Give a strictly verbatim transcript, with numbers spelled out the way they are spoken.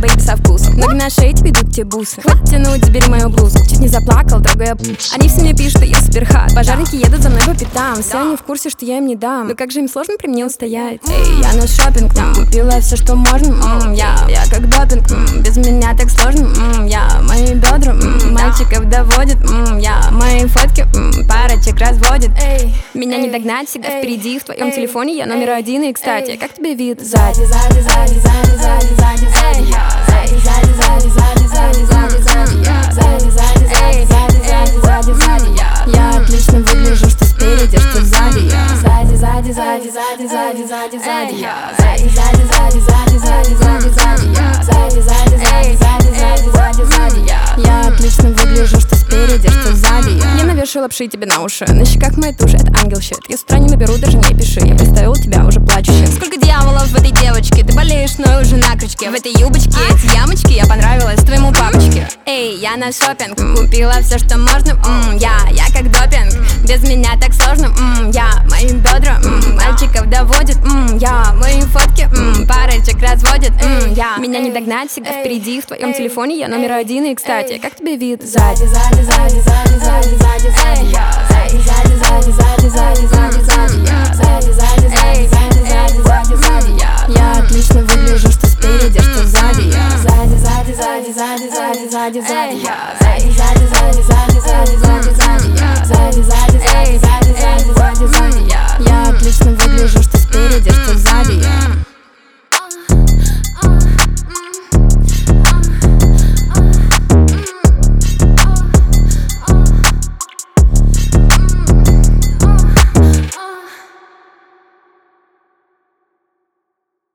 бэйби со вкусом. Ноги на шее, тебе идут те бусы. Хватит тянуть, забери мою блузку. Чуть не заплакал, трогая. Они все мне пишут, что я суперхат. Пожарники едут за мной по пятам. Все они в курсе, что я им не дам. Но как же им сложно при мне устоять. Эй, я на шопинг, купила все, что можно. М-м, я, я как допинг, м-м, без меня так сложно. М-м, я, мои бедра, м-м, мальчиков доводит. М-м, я, мои фотки, м-м, парочек разводит. Эй, меня не догнать, всегда впереди. В твоем телефоне я номер один. И, кстати, как тебе вид сзади? Сзади, сзади, сзади, сзади, сзади, сзади, я. Сзади, сзади, сзади, сзади, сзади, сзади, сзади, я. Сзади, сзади, сзади, сзади, сзади, сзади, сзади, я. Я отлично выгляжу, что спереди, что сзади, я. Сзади, сзади, сзади, сзади, сзади, сзади, сзади, я. Сзади, сзади, сзади, сзади, сзади, сзади, сзади, я. Сзади, сзади, сзади, сзади, сзади, сзади, сзади, я. Я отлично выгляжу, что спереди, что сзади, я. Я навешу лапши тебе на уши. На щеках моей туши, это ангел щит. Я с утра не наберу, даже не пиши. Я представила тебя уже плачущим. Сколько дьяволов в этой девочке. Ты болеешь, но уже на крючке. В этой юбочке эти ямочки. Я понравилась твоему папочке. Эй, я на шопинг, купила все, что можно. М-м, я, я как допинг. Без меня так сложно. М-м, я, мои бедра, м-м, мальчиков доводит. М-м, я, мои фотки, м-м, парочек разводит. М-м, я, меня не догнать, всегда впереди. В твоем телефоне я номер один. И, кстати, как тебе вид сзади? Сзади, сзади, сзади, сзади, сзади, сзади, я. Сзади, сзади, сзади, сзади, сзади, сзади, сзади, я. Сзади, сзади, сзади, сзади, сзади, сзади, сзади, я. Я отлично выгляжу, что спереди, что сзади, я. Сзади, сзади, сзади, сзади, сзади, сзади, сзади, я. Сзади, сзади, сзади, сзади, сзади, сзади, сзади, я. Сзади, сзади, сзади, сзади, сзади, сзади, сзади, я. Я отлично выгляжу, что спереди, что сзади, я.